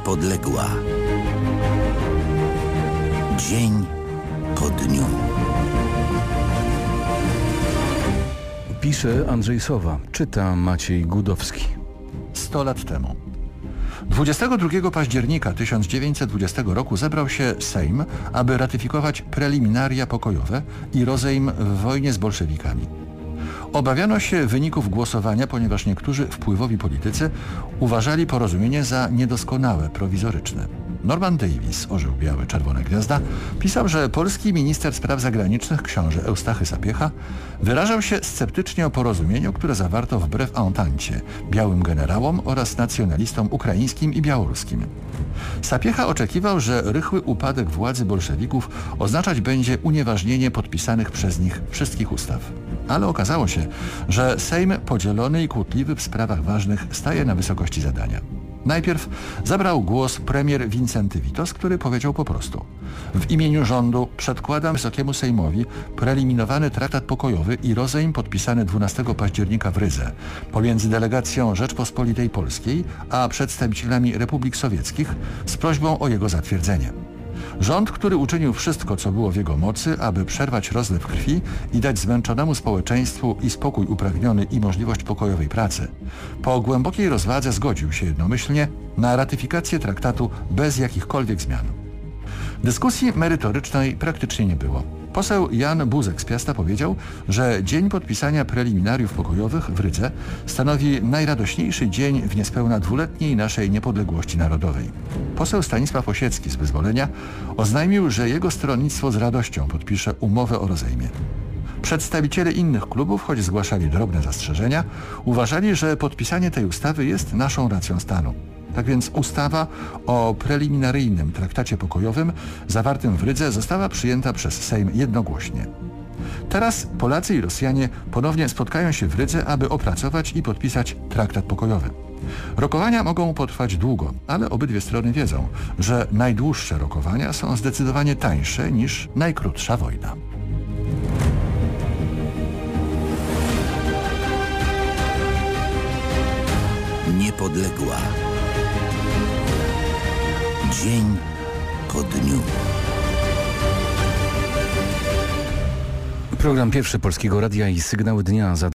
Niepodległa. Dzień po dniu. Pisze Andrzej Sowa, czyta Maciej Gudowski. 100 lat temu. 22 października 1920 roku zebrał się Sejm, aby ratyfikować preliminaria pokojowe i rozejm w wojnie z bolszewikami. Obawiano się wyników głosowania, ponieważ niektórzy wpływowi politycy uważali porozumienie za niedoskonałe, prowizoryczne. Norman Davis, orzeł biały, czerwona gwiazda, pisał, że polski minister spraw zagranicznych, książę Eustachy Sapiecha, wyrażał się sceptycznie o porozumieniu, które zawarto wbrew Entencie, białym generałom oraz nacjonalistom ukraińskim i białoruskim. Sapiecha oczekiwał, że rychły upadek władzy bolszewików oznaczać będzie unieważnienie podpisanych przez nich wszystkich ustaw. Ale okazało się, że Sejm podzielony i kłótliwy w sprawach ważnych staje na wysokości zadania. Najpierw zabrał głos premier Wincenty Witos, który powiedział po prostu: w imieniu rządu przedkładam Wysokiemu Sejmowi preliminowany traktat pokojowy i rozejm podpisany 12 października w Rydze pomiędzy delegacją Rzeczpospolitej Polskiej a przedstawicielami Republik Sowieckich z prośbą o jego zatwierdzenie. Rząd, który uczynił wszystko, co było w jego mocy, aby przerwać rozlew krwi i dać zmęczonemu społeczeństwu i spokój upragniony i możliwość pokojowej pracy, po głębokiej rozwadze zgodził się jednomyślnie na ratyfikację traktatu bez jakichkolwiek zmian. Dyskusji merytorycznej praktycznie nie było. Poseł Jan Buzek z Piasta powiedział, że dzień podpisania preliminariów pokojowych w Rydze stanowi najradośniejszy dzień w niespełna dwuletniej naszej niepodległości narodowej. Poseł Stanisław Osiecki z Wyzwolenia oznajmił, że jego stronnictwo z radością podpisze umowę o rozejmie. Przedstawiciele innych klubów, choć zgłaszali drobne zastrzeżenia, uważali, że podpisanie tej ustawy jest naszą racją stanu. Tak więc ustawa o preliminaryjnym traktacie pokojowym zawartym w Rydze została przyjęta przez Sejm jednogłośnie. Teraz Polacy i Rosjanie ponownie spotkają się w Rydze, aby opracować i podpisać traktat pokojowy. Rokowania mogą potrwać długo, ale obydwie strony wiedzą, że najdłuższe rokowania są zdecydowanie tańsze niż najkrótsza wojna. Niepodległa. Dzień po dniu. Program Pierwszy Polskiego Radia i Sygnały Dnia za